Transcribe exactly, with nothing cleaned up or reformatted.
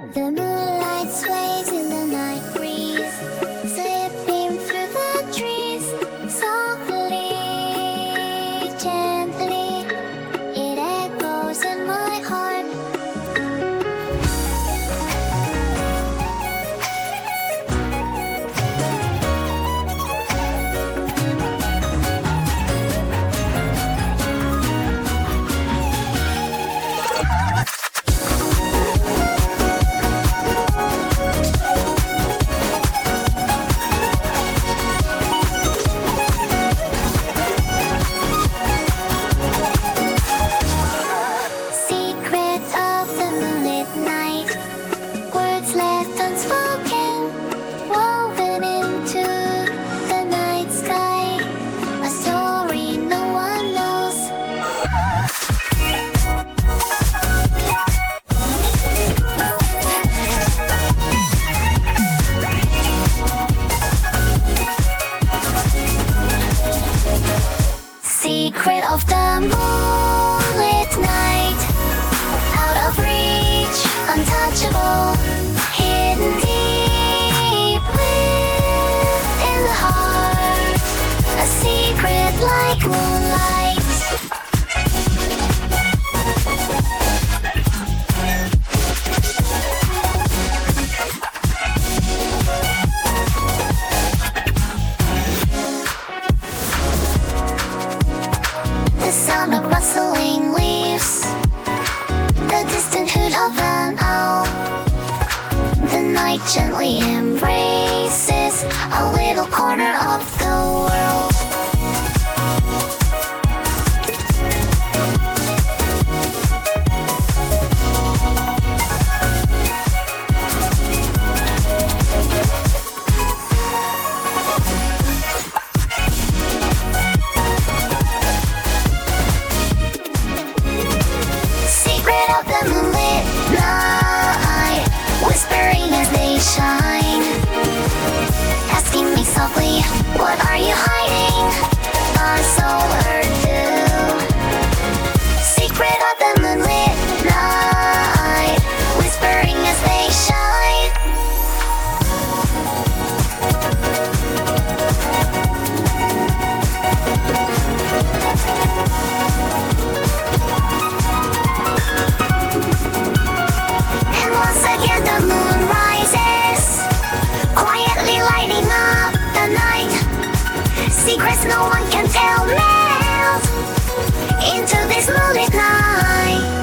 The moonlight sways in the night breeze, slipping through the trees, softly, gently, it echoes in my heart. Secret of the moonlit night, out of reach, untouchable, hidden deep within the heart, a secret like moonlight. The sound of rustling leaves, the distant hoot of an owl. The night gently embraces a little corner of the world. Of the moonlit night, whispering as they shine, asking me softly, what are you hiding? Our solar dew. Secret of the moonlit night, whispering as they shine. The moon rises, quietly lighting up the night. Secrets no one can tell melt into this moonlit night.